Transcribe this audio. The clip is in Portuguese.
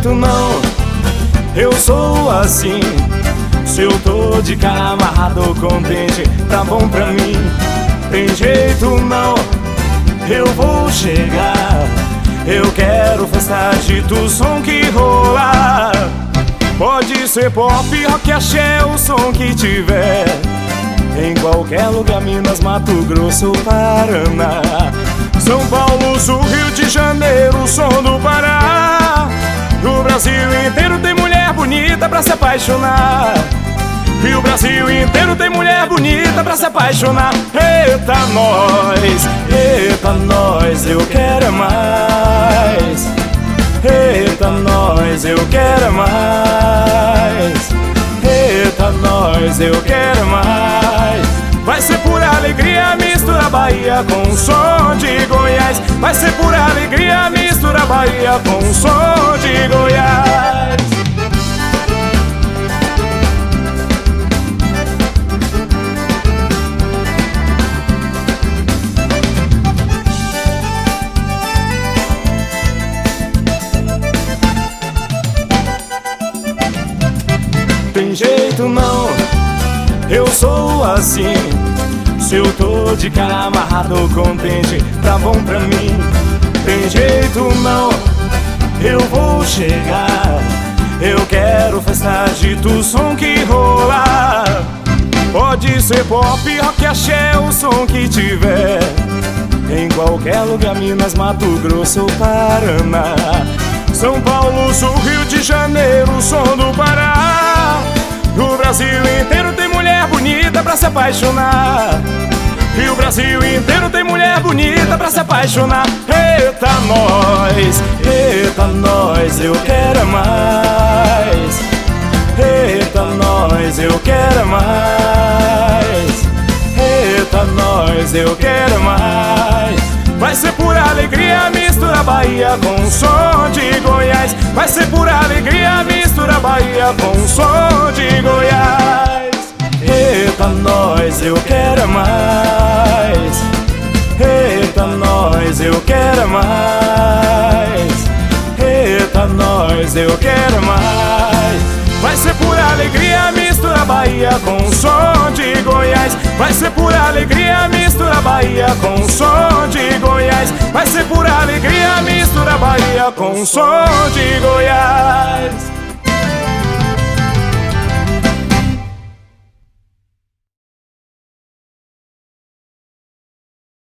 jeito não, eu sou assim. Se eu tô de cara amarrado, contente, tá bom pra mim. Tem jeito não, eu vou chegar. Eu quero festa, agita o som que rola. Pode ser pop, rock, axé, o som que tiver. Em qualquer lugar, Minas, Mato Grosso, Paraná, São Paulo, Sul, Rio de Janeiro, o som do Pará. No Brasil inteiro tem mulher bonita pra se apaixonar. E o Brasil inteiro tem mulher bonita pra se apaixonar. Eita nós, eu quero mais. Eita nós, eu quero mais. Eita nós, eu quero mais. Vai ser pura alegria, mistura Bahia com som de Goiás. Vai ser pura alegria, mistura Bahia com som de Goiás. Tem jeito não, eu sou assim. Se eu tô de cara amarrado, contente, tá bom pra mim. Tem jeito não, eu vou chegar. Eu quero festa, agita o som que rola. Pode ser pop, rock, axé, o som que tiver. Em qualquer lugar, Minas, Mato Grosso, Paraná, São Paulo, Sul, Rio de Janeiro, o som do Pará. No Brasil inteiro tem mulher bonita pra se apaixonar. E o Brasil inteiro tem mulher bonita pra se apaixonar. Eita nós, eu quero mais. Eita nós, eu quero mais. Eita nós, eu quero mais. Vai ser pura alegria, mistura Bahia com som de Goiás. Vai ser pura alegria, mistura Bahia com som de Goiás. Eita nós, eu quero mais. Eita nós, eu quero mais. Eita nós, eu quero mais. Vai ser pura alegria, mistura Bahia com som de Goiás. Vai ser pura alegria, mistura Bahia com som de Goiás. Vai ser pura alegria, mistura Bahia com som de Goiás.